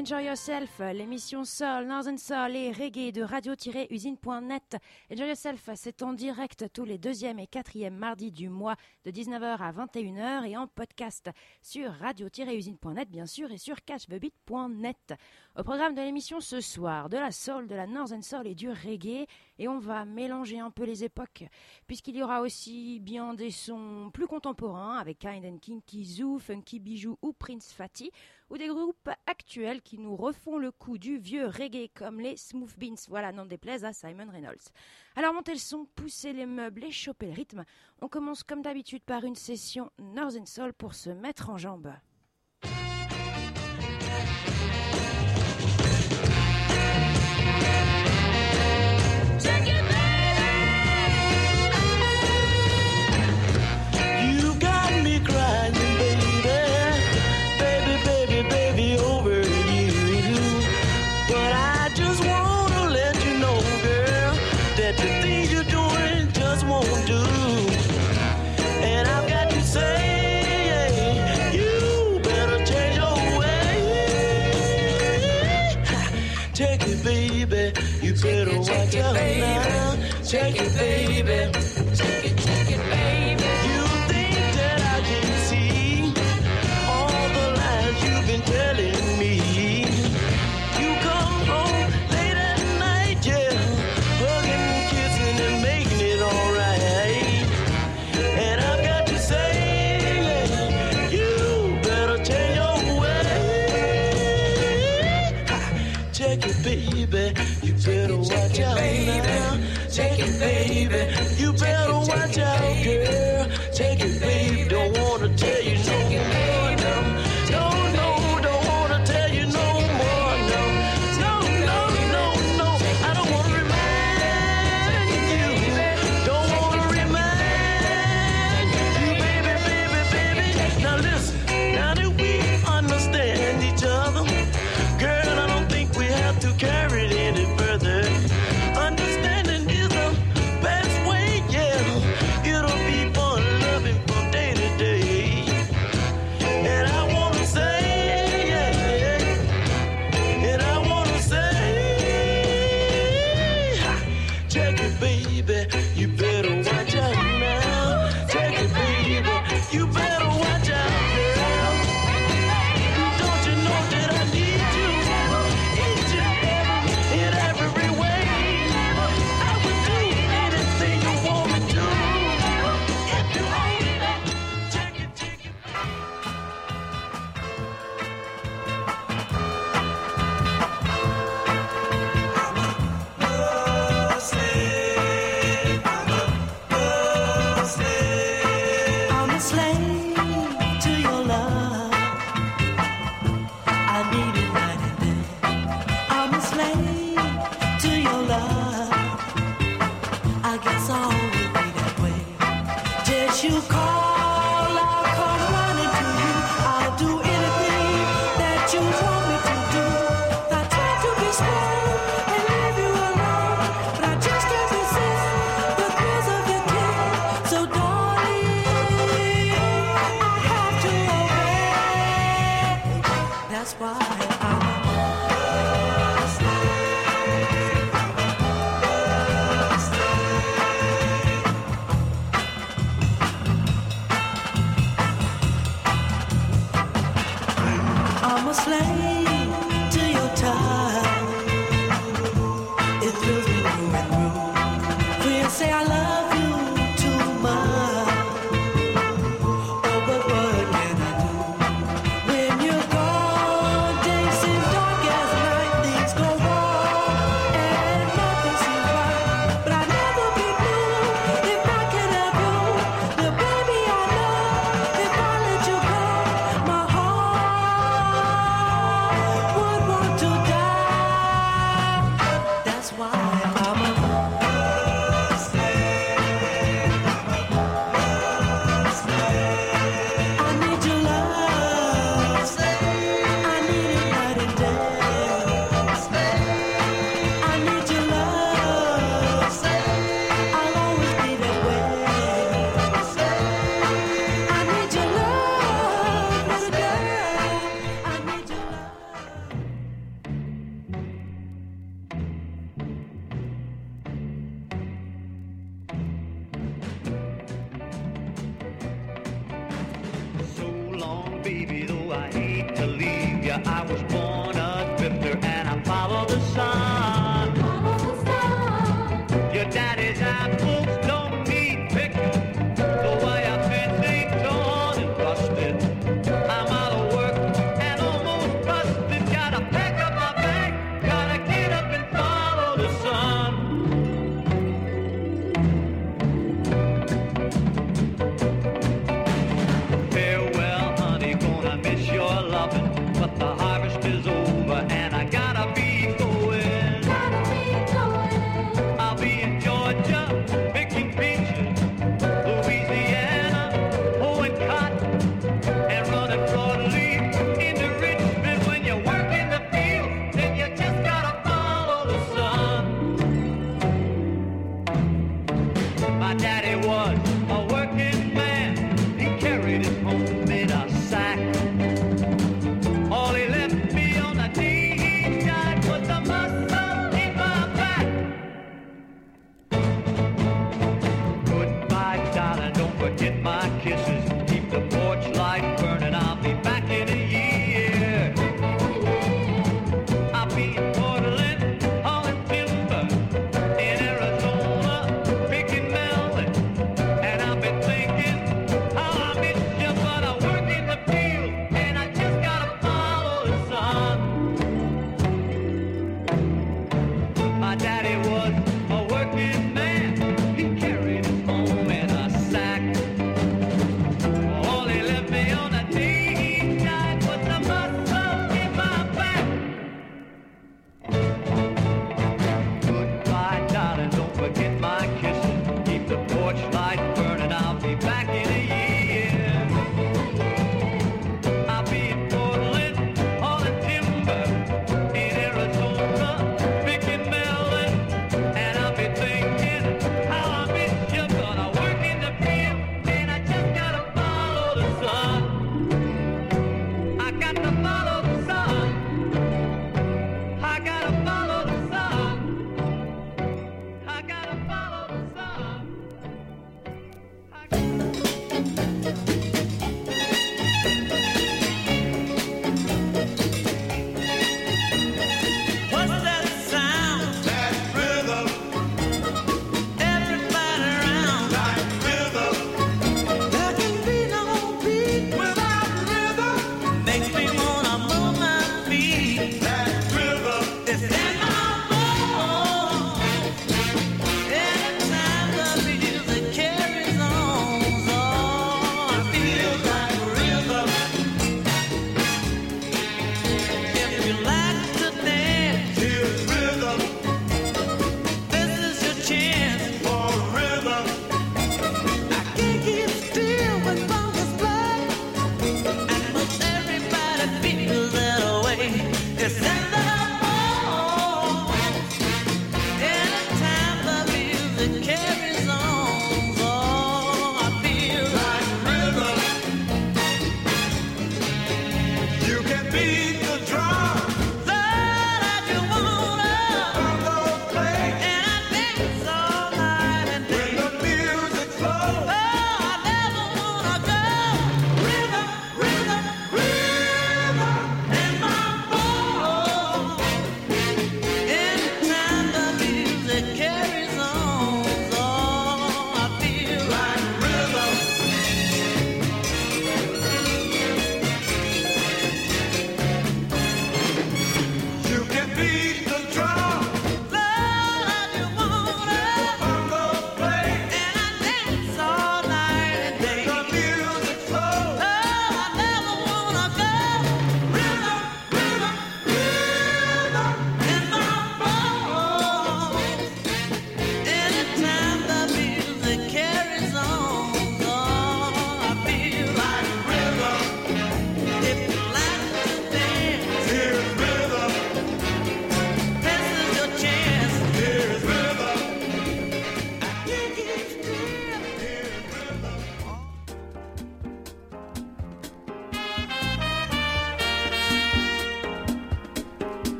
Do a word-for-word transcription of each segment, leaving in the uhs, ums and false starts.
Enjoy Yourself, l'émission Soul, Northern Soul et Reggae de radio-usine point net. Enjoy Yourself, c'est en direct tous les deuxième et quatrième mardis du mois de dix-neuf heures à vingt et une heures et en podcast sur radio-usine point net bien sûr et sur catch the beat point net. Au programme de l'émission ce soir, de la soul, de la Northern Soul et du reggae, et on va mélanger un peu les époques puisqu'il y aura aussi bien des sons plus contemporains avec Kind and Kinky Zoo, Funky Bijou ou Prince Fatty, ou des groupes actuels qui nous refont le coup du vieux reggae comme les Smooth Beans, voilà, n'en déplaise à Simon Reynolds. Alors montez le son, poussez les meubles et chopez le rythme. On commence comme d'habitude par une session Northern Soul pour se mettre en jambes. Better watch out now. Check it, baby. Check it, check it, baby. You think that I can see all the lies you've been telling me? You come home late at night, yeah, hugging, kissing, and making it alright. And I've got to say, yeah, you better change your way. Check it, baby. Better watch out now, take it, baby. You better watch out, girl. Take it, baby. Don't wanna tell you no more, no, no, no. Don't wanna tell you no more, no, no, no, no, no. I don't wanna remind you, don't wanna remind you, baby, baby, baby. Now listen, now that we understand each other, girl, I don't think we have to carry it any further. Understanding is the best way, yeah. It'll be fun.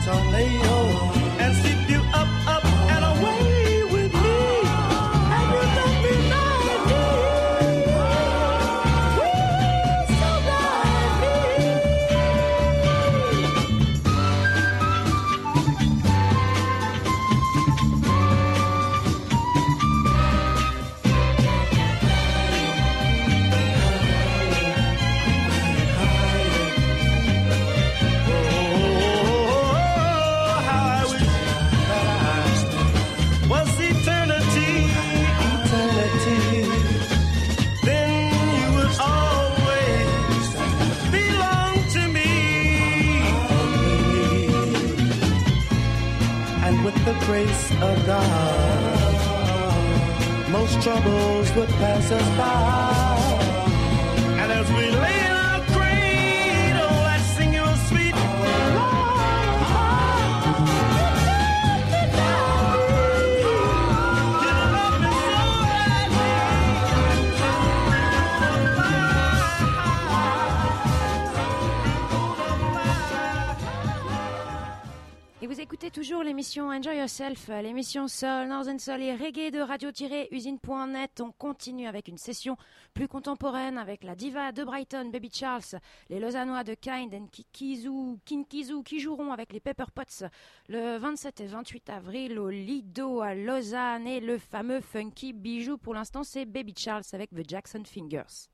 tornado and sweep you up, up and away with me. And you don't be naughty. We're so the grace of God, most troubles would pass us by. And as we lay in our cradle, I sing you a sweet Et vous écoutez toujours l'émission Enjoy Yourself, l'émission Soul, Northern Soul et Reggae de radio-usine point net. On continue avec une session plus contemporaine avec la diva de Brighton, Baby Charles, les Lausannois de Kind and Kikizu, Kinkizu qui joueront avec les Pepper Pots le vingt-sept et vingt-huit avril au Lido à Lausanne, et le fameux funky bijou pour l'instant c'est Baby Charles avec The Jackson Fingers.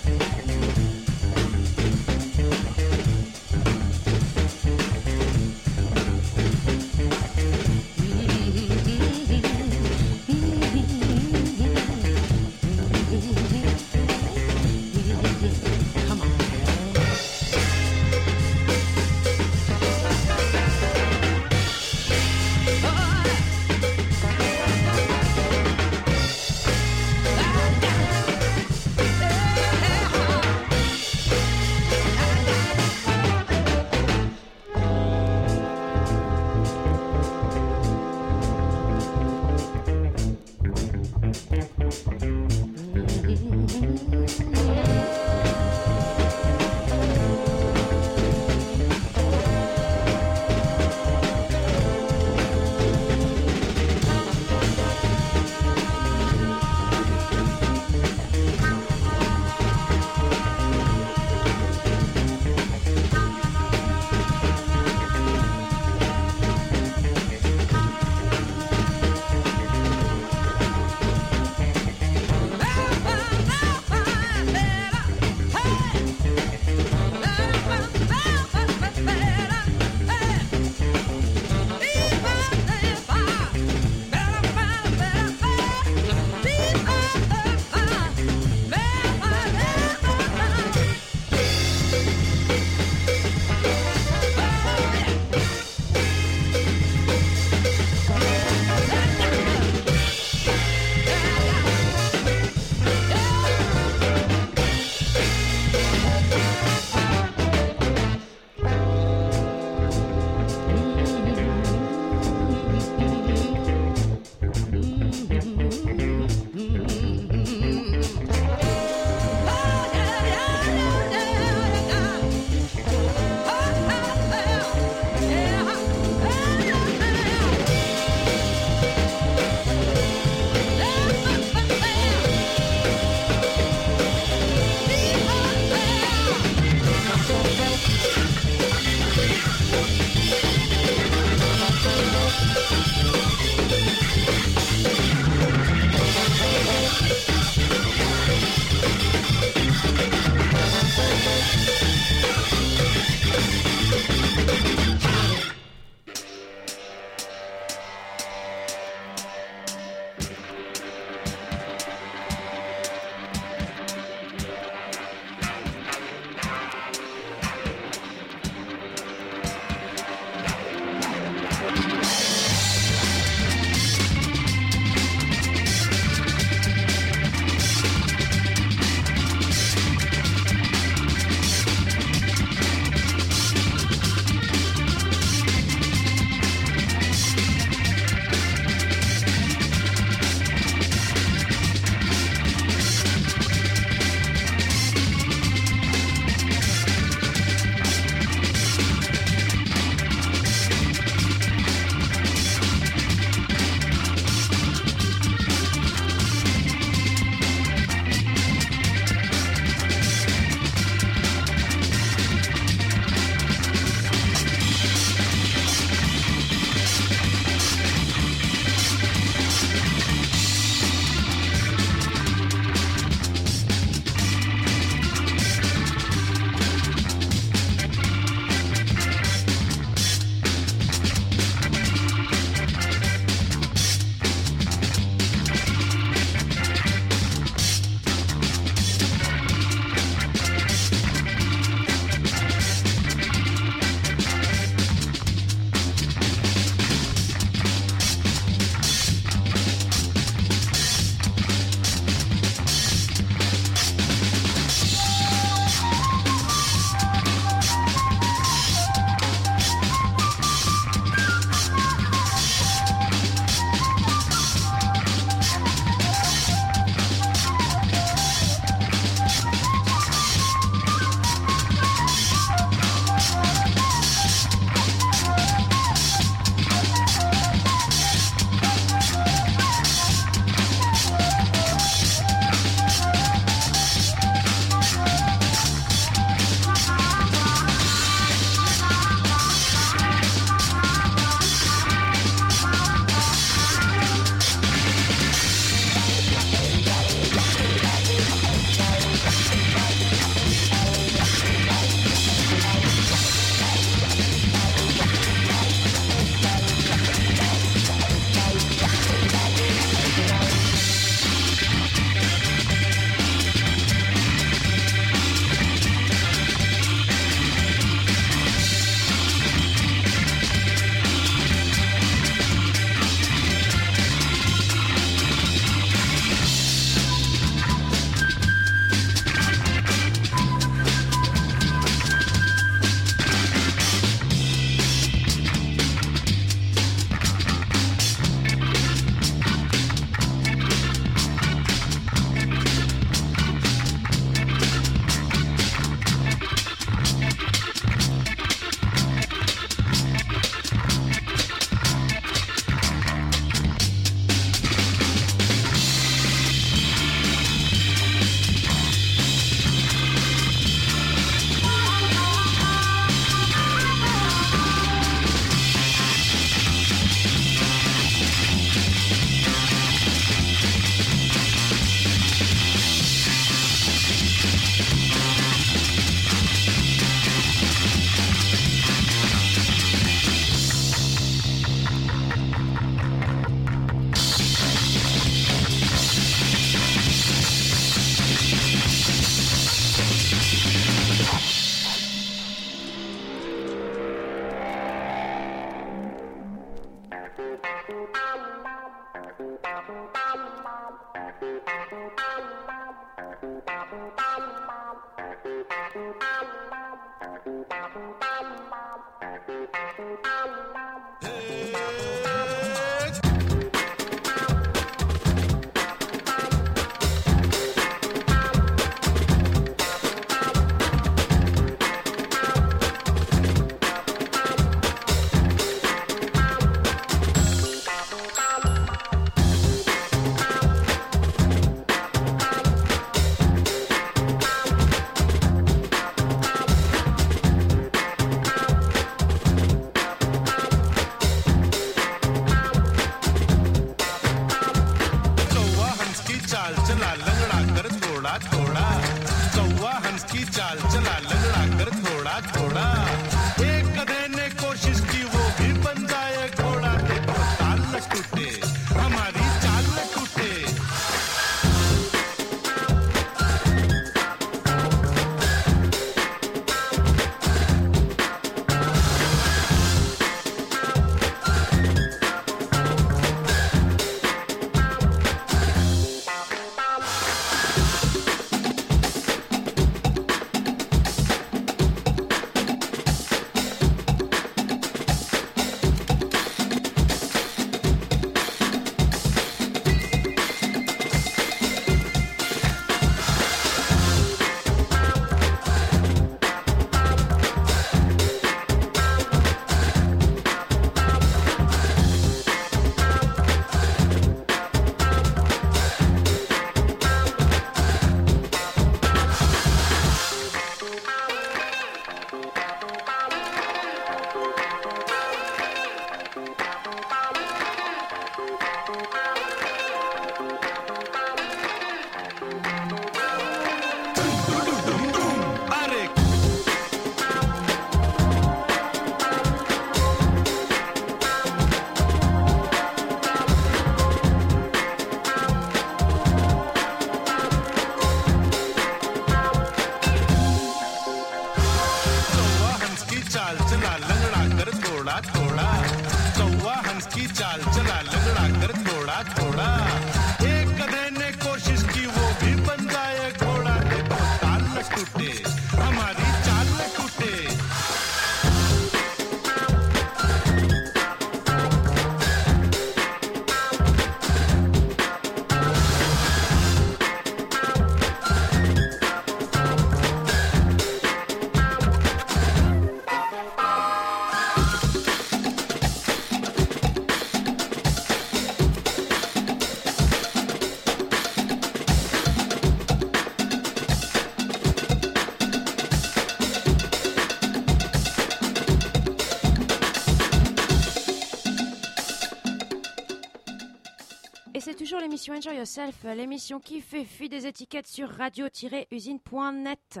Et c'est toujours l'émission Enjoy Yourself, l'émission qui fait fuir des étiquettes sur radio-usine point net.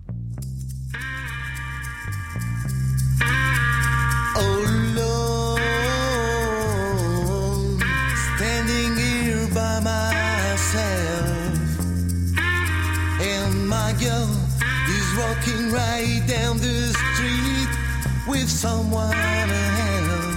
Oh Lord, standing here by myself, and my girl is walking right down the street with someone else.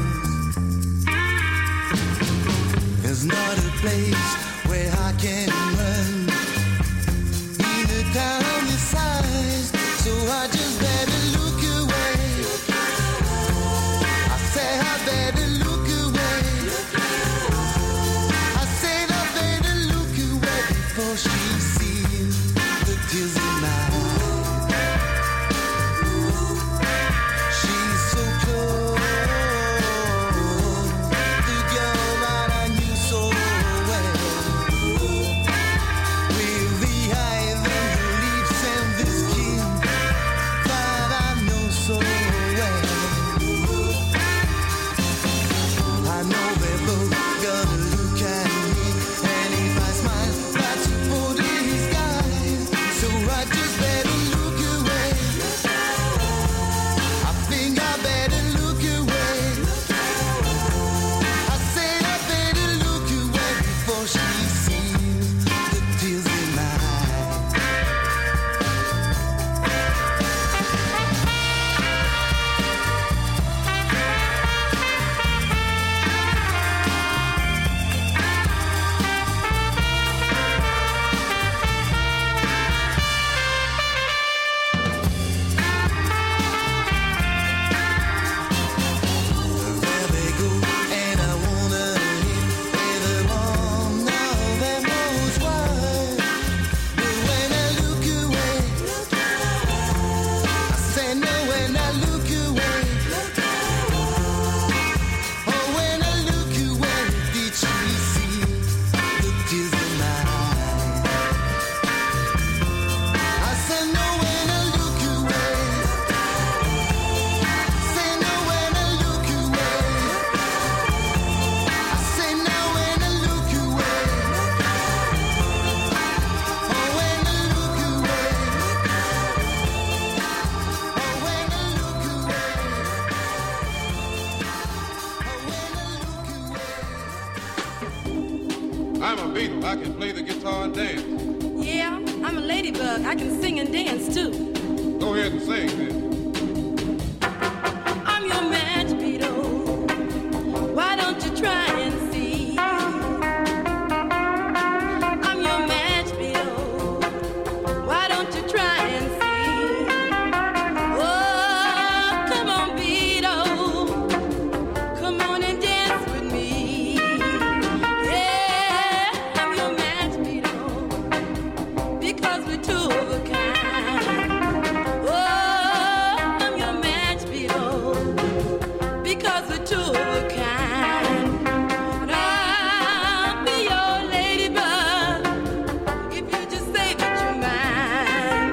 There's not a place where I can run in a town this size, so I just better look away. I say I better look away. I said I better look away before she sees the tears in my eyes. She's so close, the girl that I knew so well. I'm a Beatle. I can play the guitar and dance. Yeah, I'm a ladybug. I can sing and dance too. Go ahead and sing then. I'm your match, Beetle. Why don't you try and see? I'm your match, Beetle. Why don't you try and see? Oh, come on, Beetle. Come on and dance with me. Yeah, I'm your match, Beetle. Because we're two of a kind. Oh, I'm your match, Beetle. Because we're two of a kind. And I'll be your ladybug if you just say that you're mine.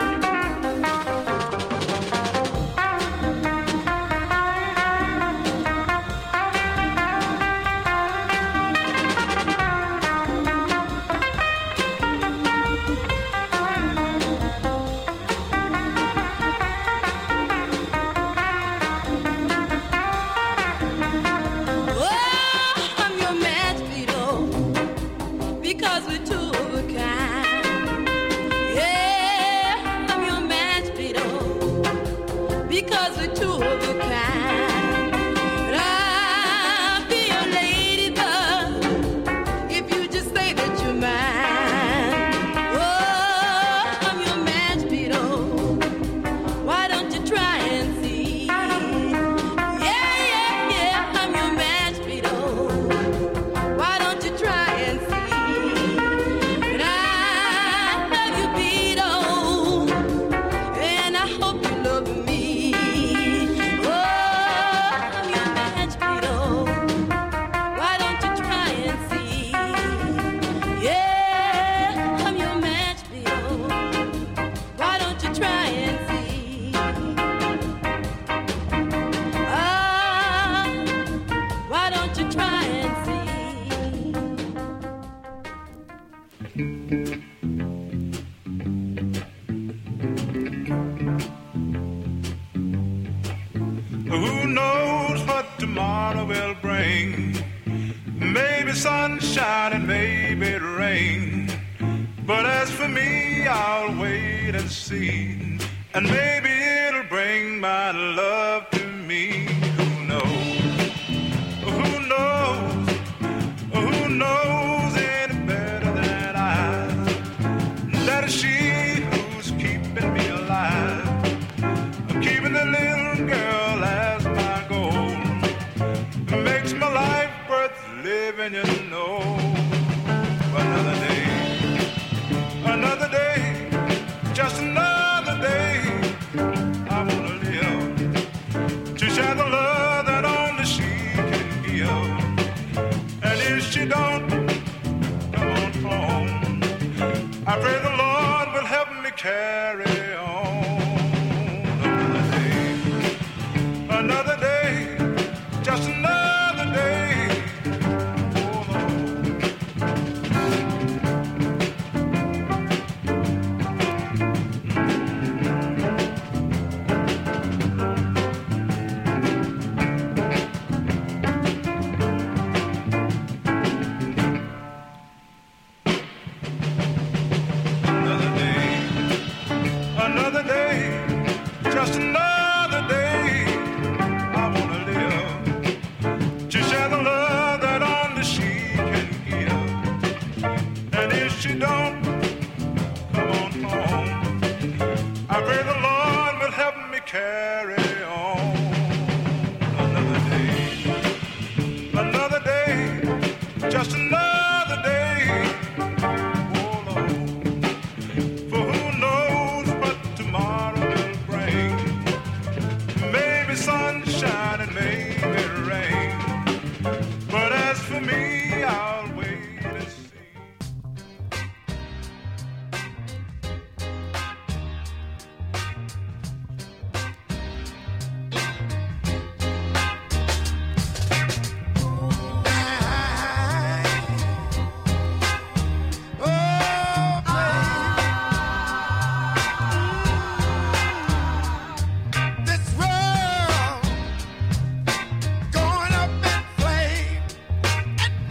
Oh, I'm your match, Beetle. Because we're two of a kind. Yeah, I'm your match, Beetle. Because we're two of a kind. And I'll be your ladybug if you just say that you're mine. Oh, I'm your match, Beetle. Why don't you try and see? Yeah, yeah, yeah, I'm your match, Beetle. Why don't you try and see? And I love you, Beetle. And I hope you love me. Oh, I'm your match, Beetle. Why don't you try and see? Yeah, I'm your match, Beetle. Why don't you try and see? Ah, why don't you try and see? Who knows what tomorrow will bring? Maybe sunshine and maybe rain. But as for me, I'll wait and see. And maybe it'll bring my love to me. Who knows? Who knows? Who knows any better than I? That is she who's keeping me alive. Keeping the little girl as my goal. Makes my life worth living, you know. Another day, another day, just another day. I wanna live to share the love that only she can give. And if she don't come on home, I pray the Lord will help me carry on. Another day, just another day. Oh, another day, another day, just another day. I wanna live to share the love that only she can give. And if she don't come on home, I pray the Lord will help me carry on. Another day, another day, just another day. Oh Lord, for who knows what tomorrow will bring? Maybe sunshine and maybe rain. But as for me, I'll wait and see. This world going up in flames.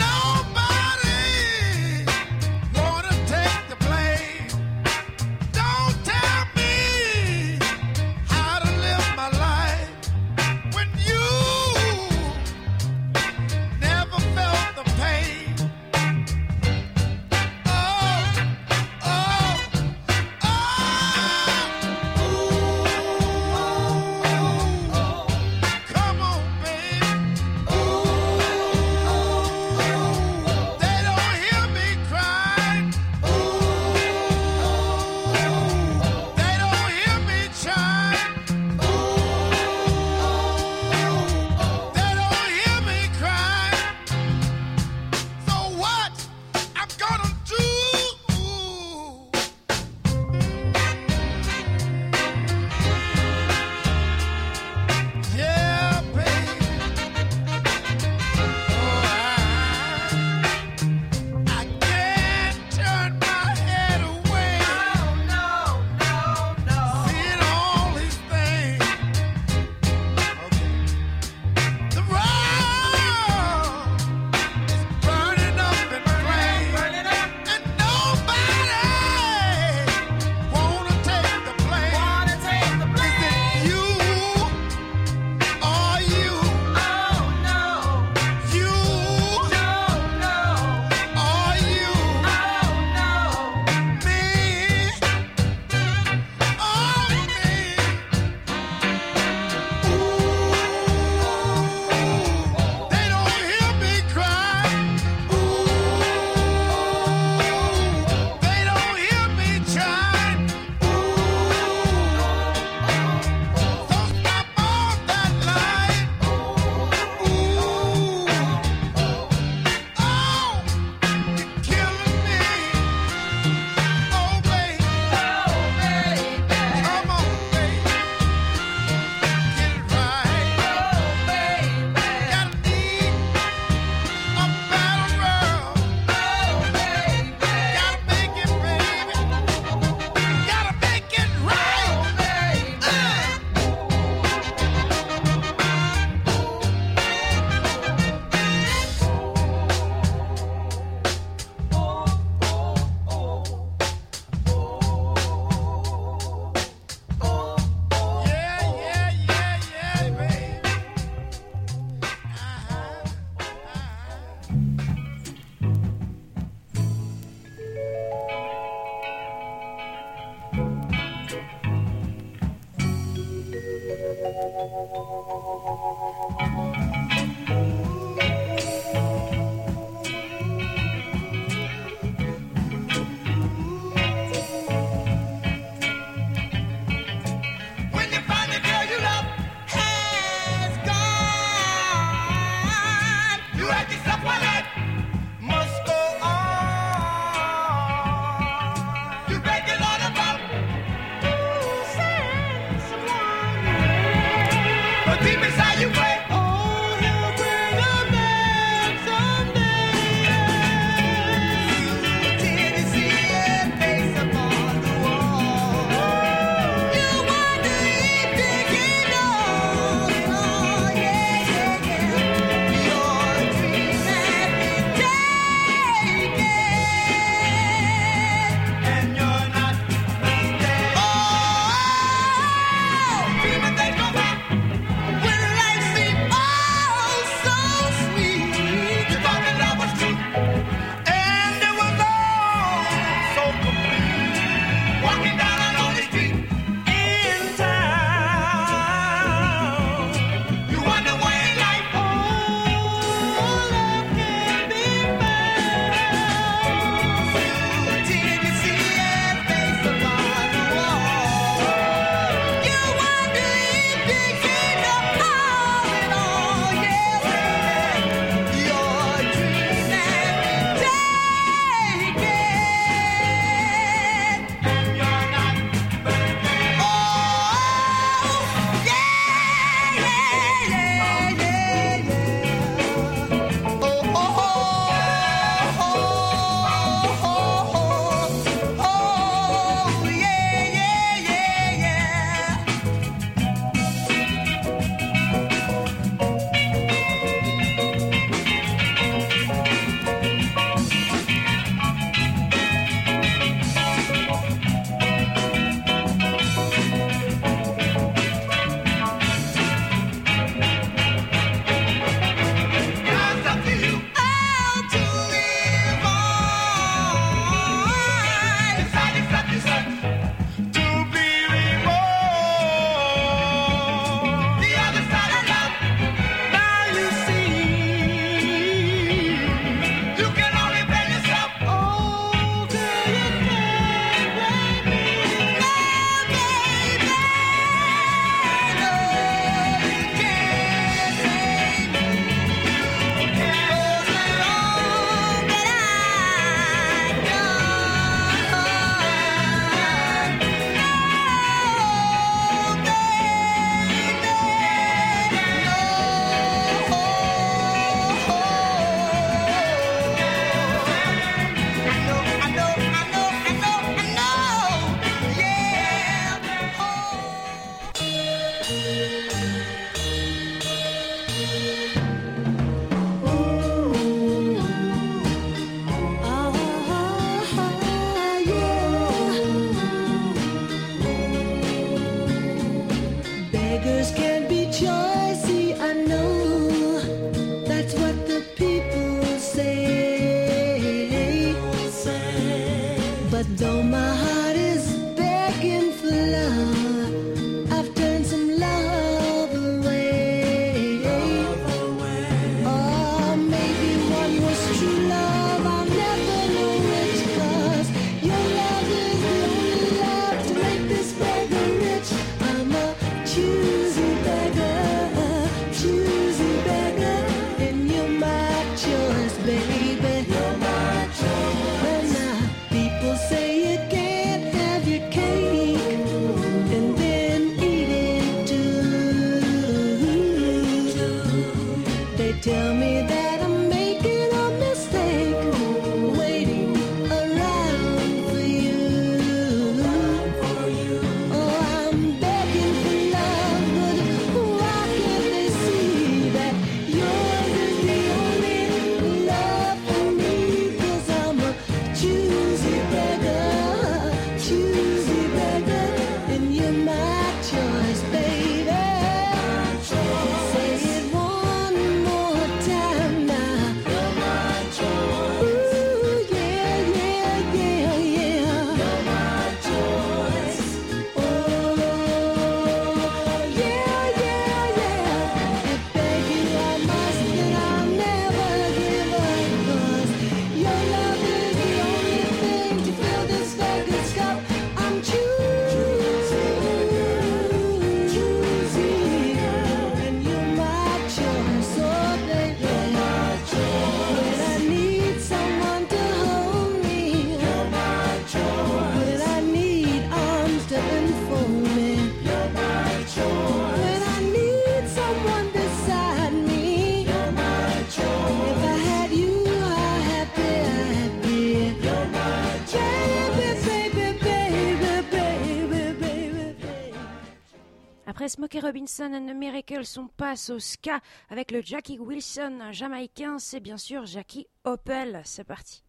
Smokey Robinson and the Miracles, on passe au ska avec le Jackie Wilson jamaïcain, c'est bien sûr Jackie Opel, c'est parti.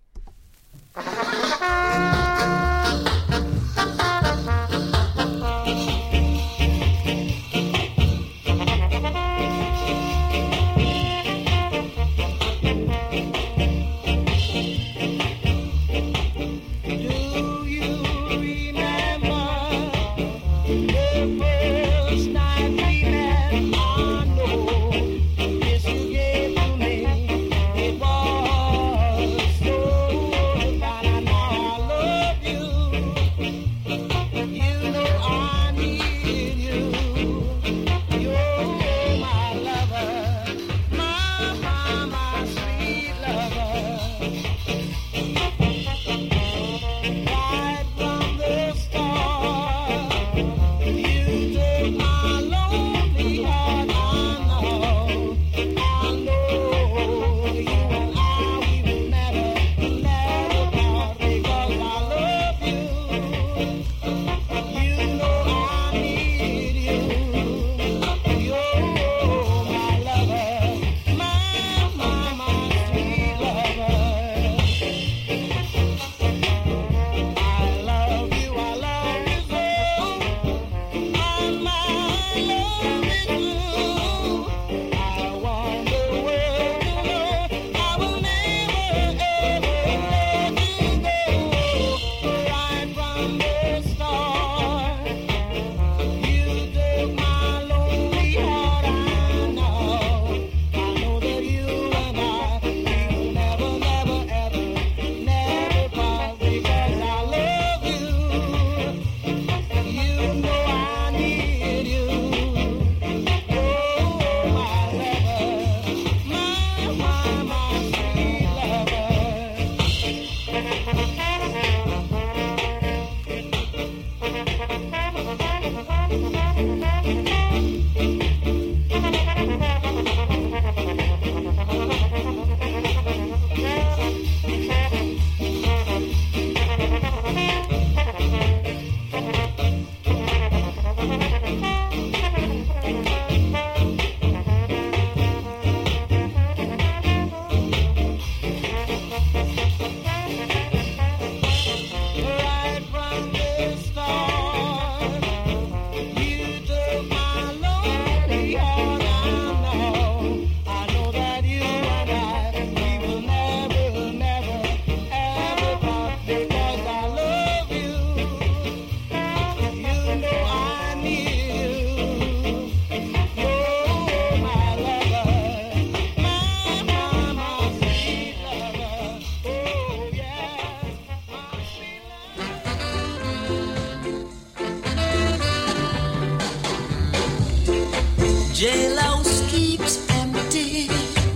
Jailhouse keeps empty.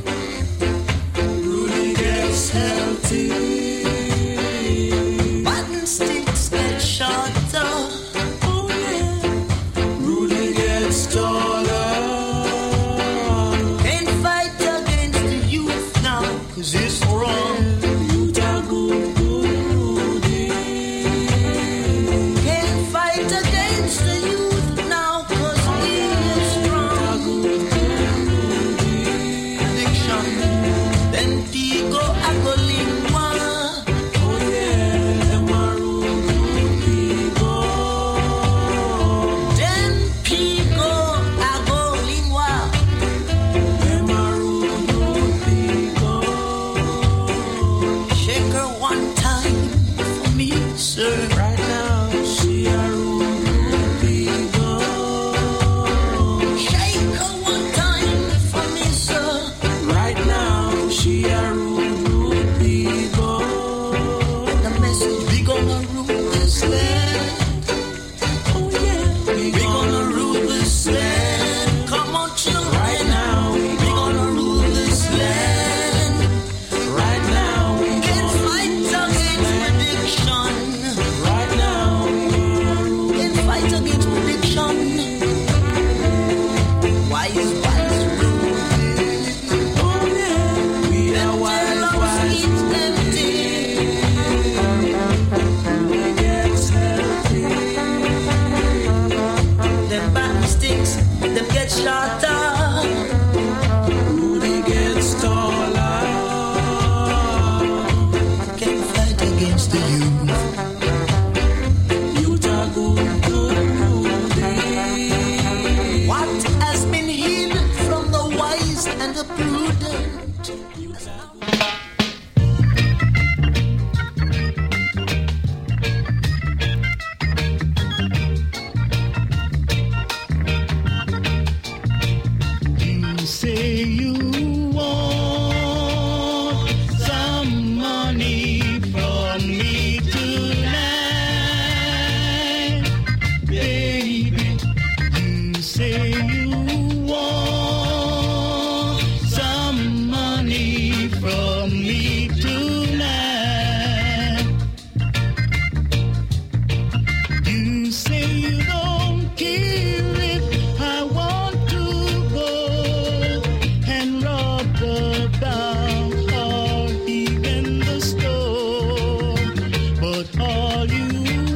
Rudy gets healthy. Button sticks get shorter. Oh yeah. Rudy gets taller. Can't fight against the youth now, 'cause it's wrong. Youth are good, good, Rudy. Can't fight against the youth now, 'cause he is strong. Addiction, then Tico, I go link one. close to you. You talk good, good, good. What has been hidden from the wise and the prudent? You say you want some money from me tonight, baby. You say you want some money from me tonight. You say you don't care if I want to go and rob the bank or even the store, but all you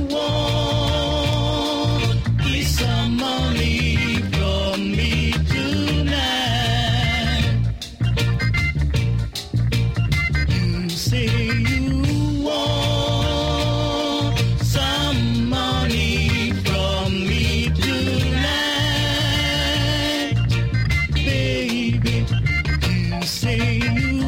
want is some money from me tonight. You say you want some money from me tonight, baby. You say you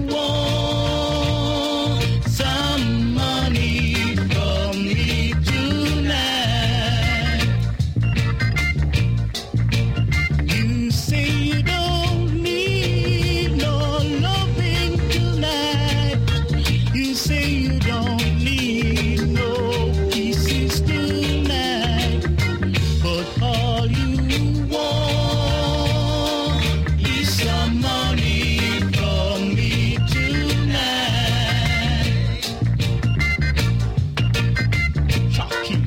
want some money from me tonight. You say you don't need no loving tonight. You say you don't need no kisses tonight, but all you want is some money from me tonight. Shocking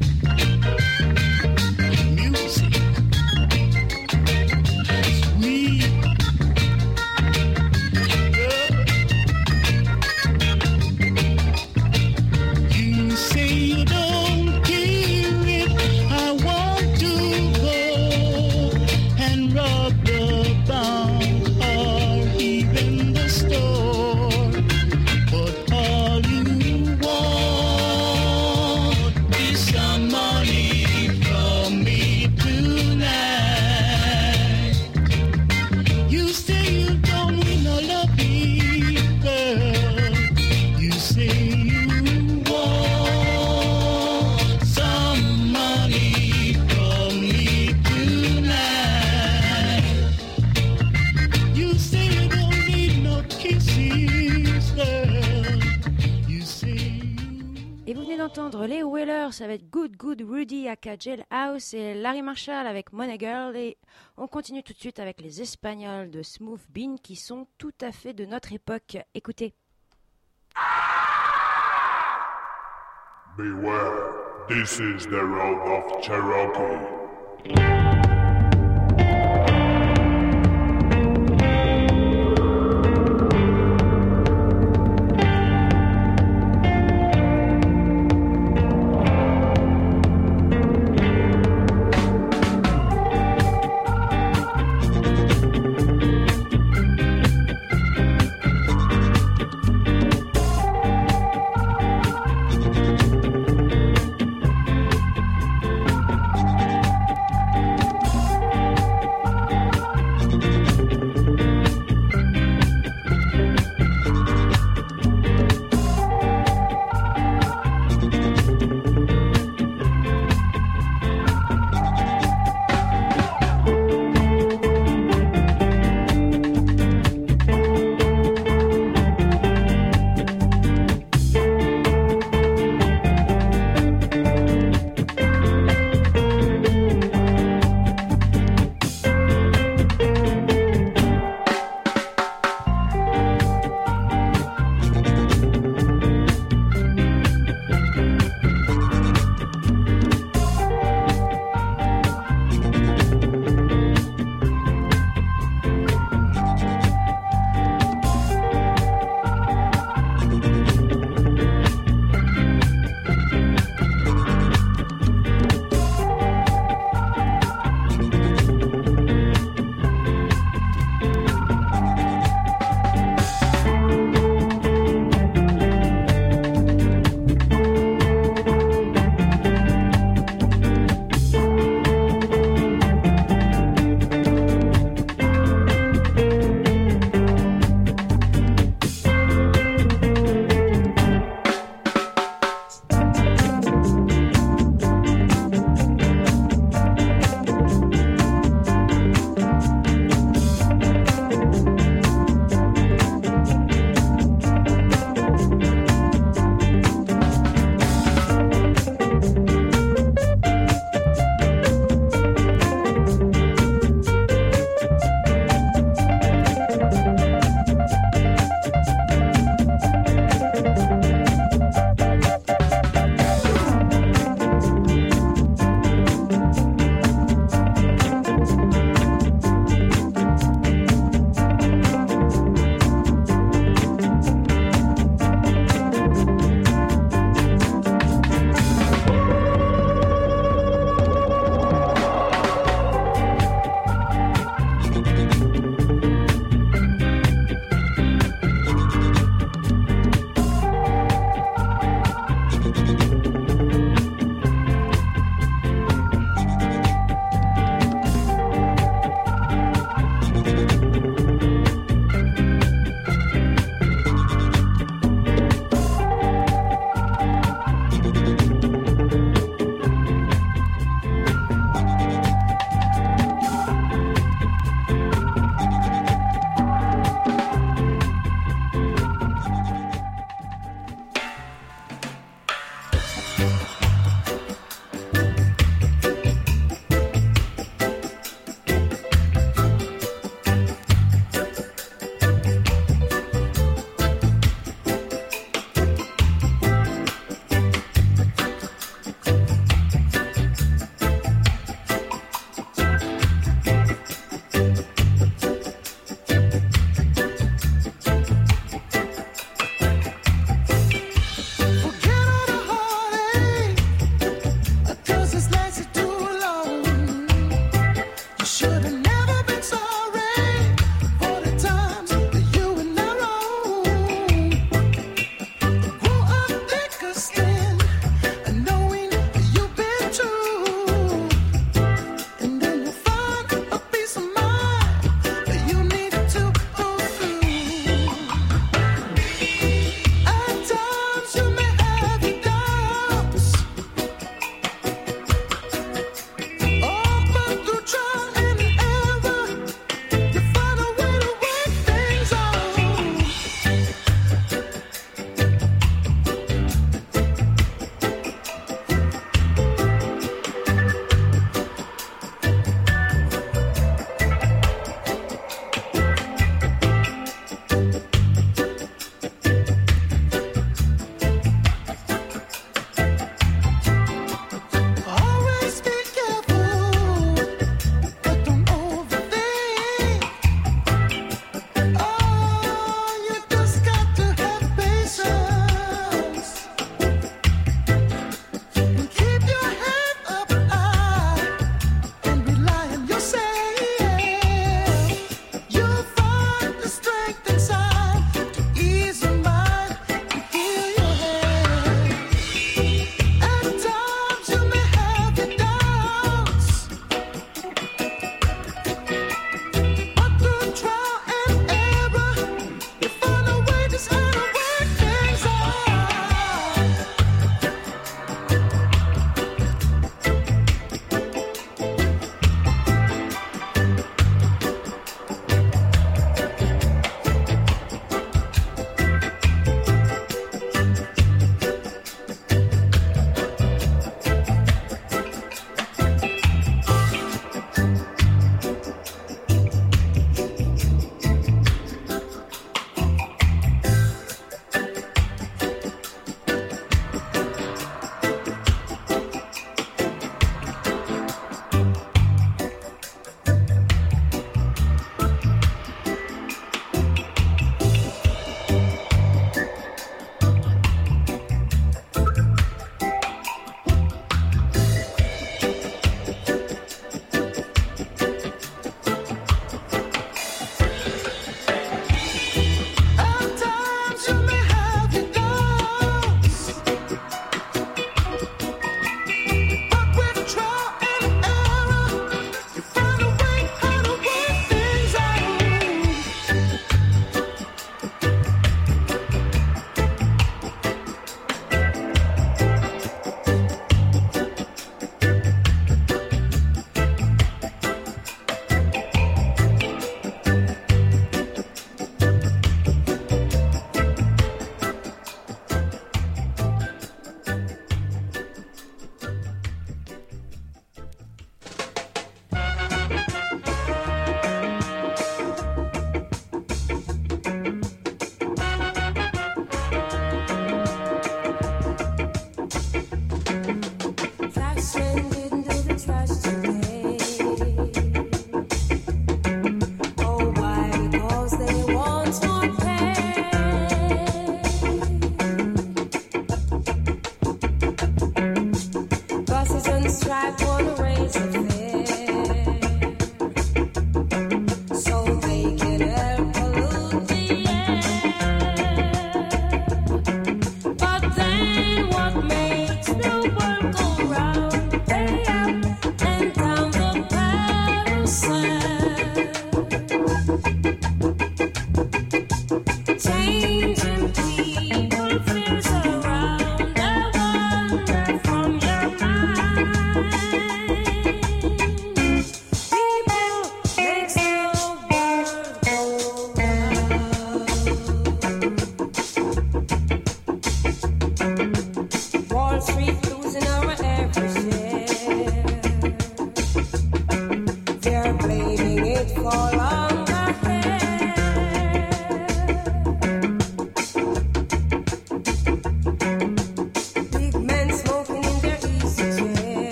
music, sweet girl. You say you don't care if I want to go and rob the bank or even the store, but all you want is some money from me tonight. You say you don't need no loving, girl. You say you want some money from me tonight. You say you don't need no kisses, girl. You say you... Et vous venez d'entendre les Wailers avec Good Good Rudy aka Jailhouse et Larry Marshall avec Money Girl. Et on continue tout de suite avec les Espagnols de Smooth Bean qui sont tout à fait de notre époque. Écoutez. Beware, this is the road of Cherokee.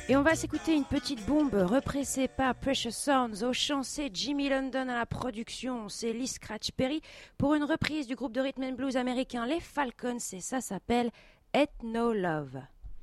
Et on va s'écouter une petite bombe repressée par Precious Sounds. Au chant, c'est Jimmy London. À la production, c'est Lee Scratch Perry. Pour une reprise du groupe de rhythm and blues américain Les Falcons, et ça s'appelle Ethno Love.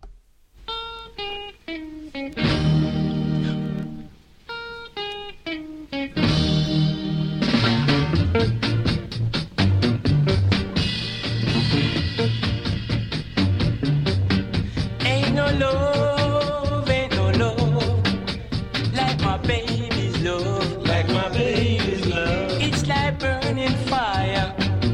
Ain't no love, ain't no love like my baby's love, like my baby's love. It's like burning fire,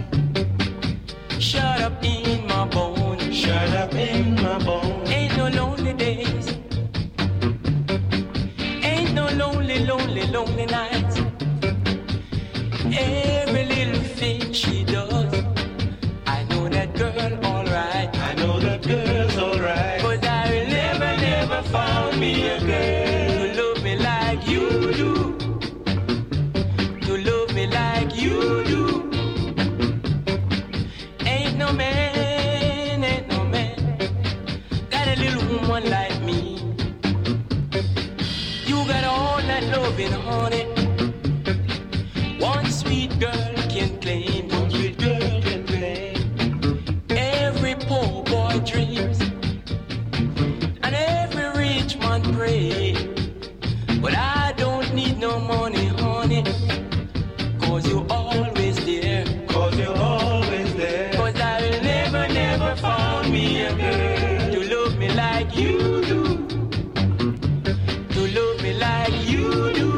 shut up in my bones, shut up in my bones. Ain't no lonely days, ain't no lonely, lonely, lonely nights. Every little thing she does, I know that girl alright, I know that girl's alright. But I will never, never found me a girl to love me like you do, to love me like you do. Ain't no man, ain't no man got a little woman like me. You got all that loving, honey. One sweet girl can claim, one sweet girl can claim. Every poor boy dreams, and every rich man pray. But I don't need no money, honey, cause you always there, cause you always there. Cause I will never, never found me a girl to love me like you do, to love me like you do.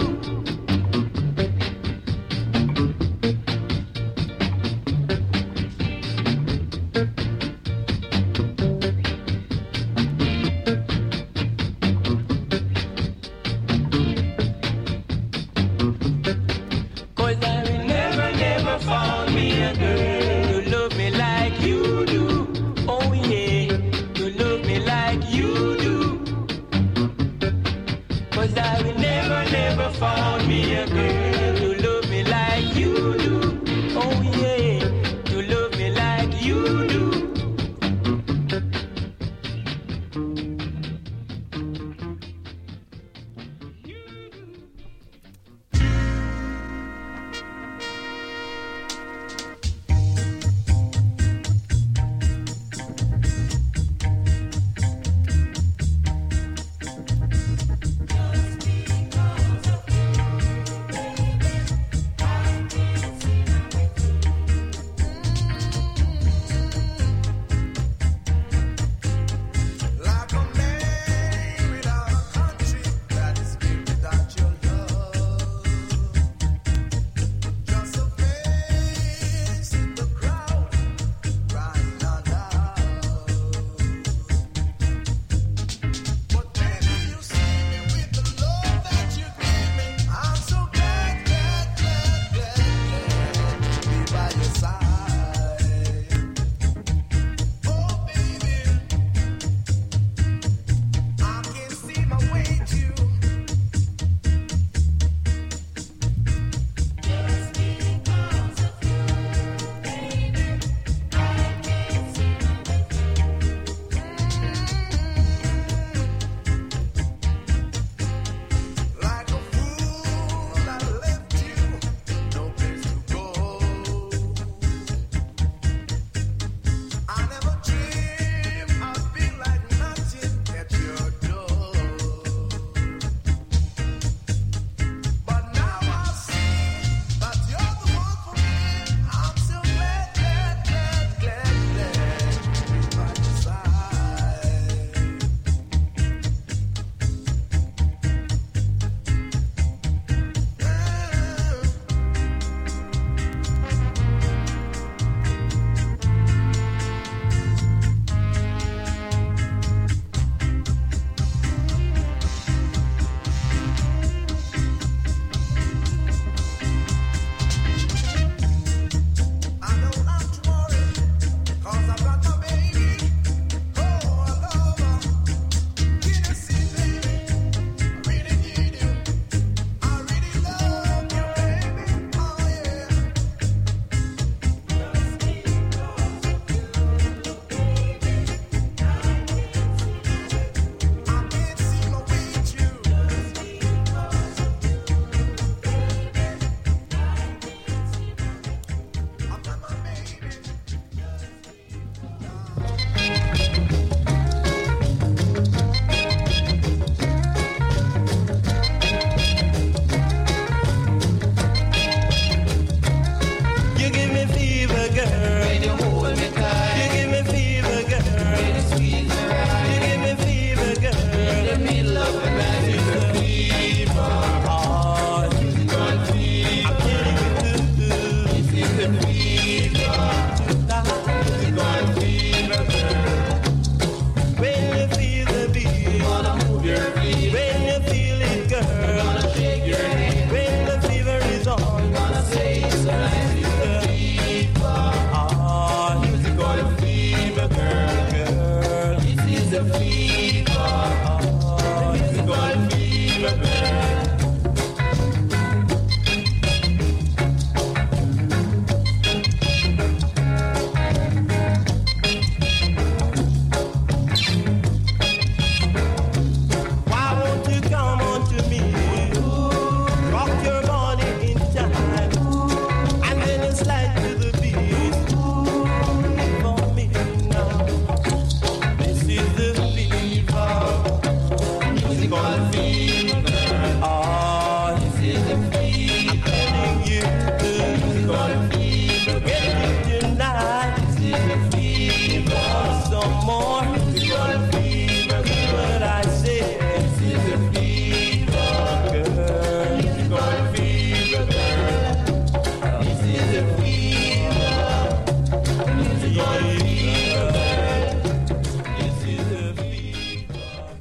called fever. Oh, This is the fever. I'm telling you, It's called fever. get you tonight. This is the fever. Want some more? It's called fever. What I said, This is the fever. girl. It's called fever. This is the fever. It's called fever. This is the fever.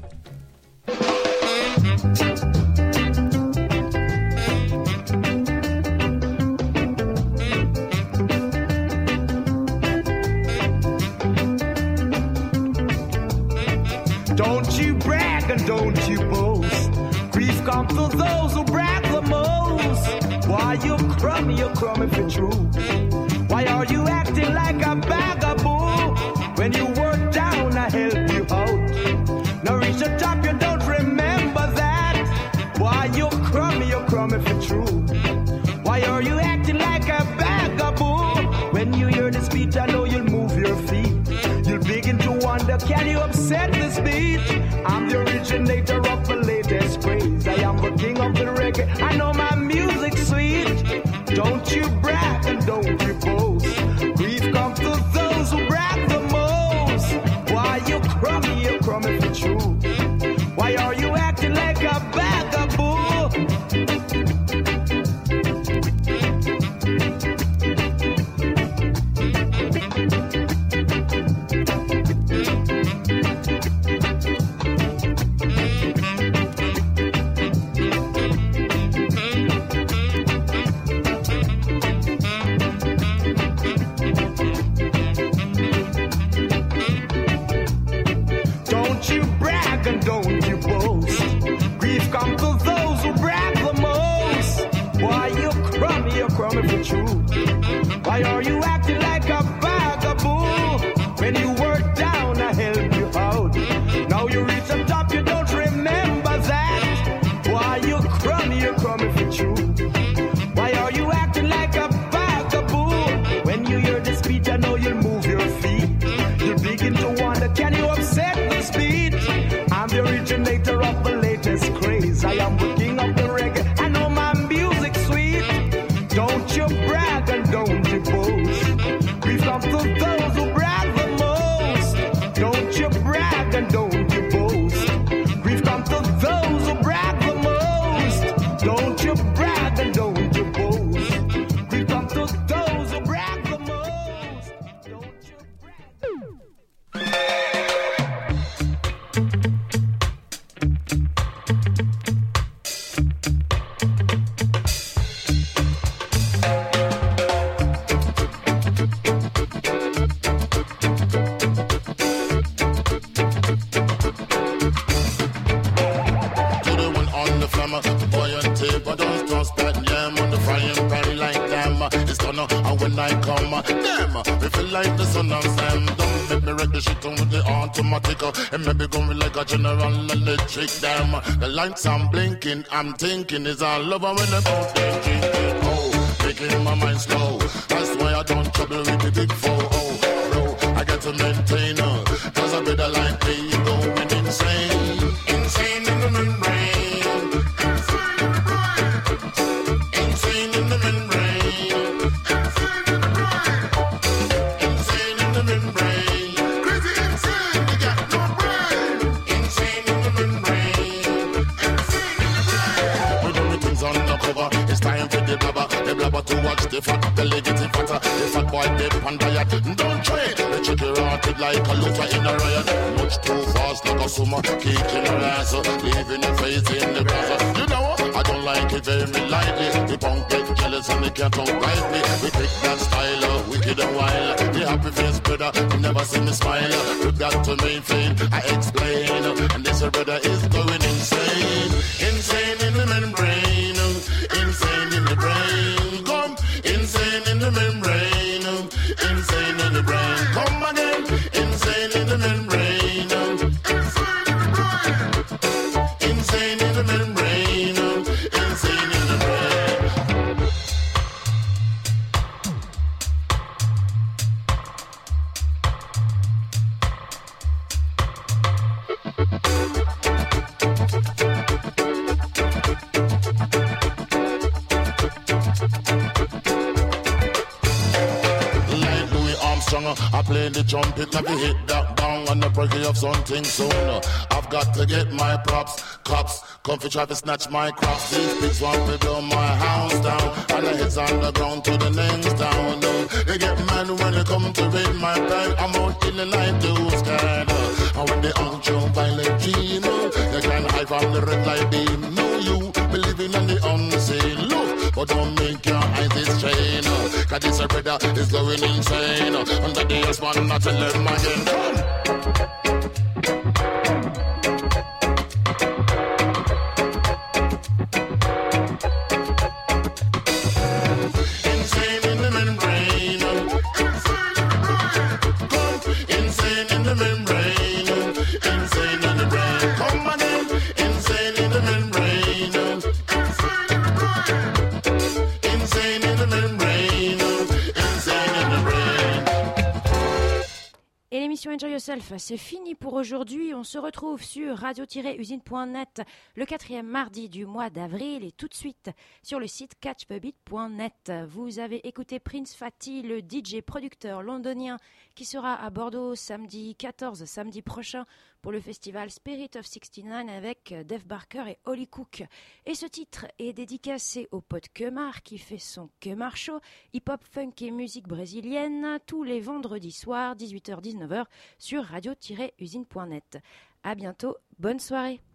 Don't you brag and don't you boast. Grief comes to those who brag the most. Why you crummy, you crummy for true. Why are you acting like a vagabond? When you were down, I helped you out. Now reach the top, you don't remember that. Why you crummy, you crummy for true. Why are you acting like a vagabond? When you hear this beat, I know you'll move your feet. You'll begin to wonder, can you upset this beat? I'm the originator of the latest craze. I am the king of the reggae. I know my music's sweet. Don't you brag and don't you boast. Grief comes to those who brag the most. Why you crummy, you crummy for true. Why are you acting like a vagabond? Don't you brag and don't you boast. Grief comes to those who brag the most. Why you crummy, you crummy for true. Why are you acting like a vagabond? When you were down, I helped you out. Now you reach the top, you don't remember that. Why you crummy, you crummy for true. Why are you acting like a vagabond? When you hear this beat, I know you'll move your feet. You begin to wonder, can you upset the speed? I'm the originator of the latest craze. I am the king of the reggae. I know my music's sweet. Don't you brag and don't you boast. Grief comes to those who brag the most. Don't you brag and don't you boast. Grief comes to those who brag the most. Don't you brag and don't you boast. Grief comes to those who brag the most. Don't you brag. To the one on the flammer, the boy on tape, I don't trust that yam on the frying pan like them. It's done, and when I come, them, we feel like the sun on Sam. Don't make me wreck the shit on with the automatic, and maybe going like a general electric dam. The lights I'm blinking, I'm thinking is all over when I'm out there drinking. Oh, making my mind slow. That's why I don't trouble with the big four. Oh, bro, I got to maintain, uh, cause I better like me going insane. Insane in the membrane. Insane in the membrane. Insane in the membrane. Crazy insane, you got no brain. Insane in the membrane. We do the things on the cover. It's time for the blabber. The blabber to watch the fat belly getting fatter. The fat boy dip on diet. Don't trade. The chicken rotted like a looter in a riot. Much too fast like a summer. Kicking her ass. Leaving her face in the grass. You know I don't like it very lightly. The punk get jealous and they can't outright me. We pick that style, uh, wicked and wild. The happy face brother, you never see me smile. We got to maintain, I explain. And this brother is going insane. Insane in the membrane. Insane in the brain. Come, insane in the membrane. Insane in the brain. Come again, insane in the membrane. Insane in the membrane. Insane in the brain. song. I play the trumpet, let me hit that bang on the breaking of something soon. I've got to get my props, cops, come for try to snatch my crops. These pigs want to blow my house down, and the heads on the ground to the names down. They get mad when they come to raid my bag. I'm out in the night, those kind. And when they on your violent dream, you can hide from the red light beam. No, you believing in the unseen. Look, but don't make your eyes strain. Cause this brother is going insane. Under the S one, not to let my game come. Enjoy Yourself, c'est fini pour aujourd'hui. On se retrouve sur radio tiret usine point net le quatrième mardi du mois d'avril et tout de suite sur le site catch the beat point net. Vous avez écouté Prince Fatty, le D J producteur londonien qui sera à Bordeaux samedi quatorze, samedi prochain pour le festival Spirit of soixante-neuf avec Dave Barker et Holly Cook. Et ce titre est dédicacé au pote Kemar qui fait son Kemar Show, hip-hop, funk et musique brésilienne tous les vendredis soirs, dix-huit heures dix-neuf heures sur radio tiret usine point net. À bientôt, bonne soirée.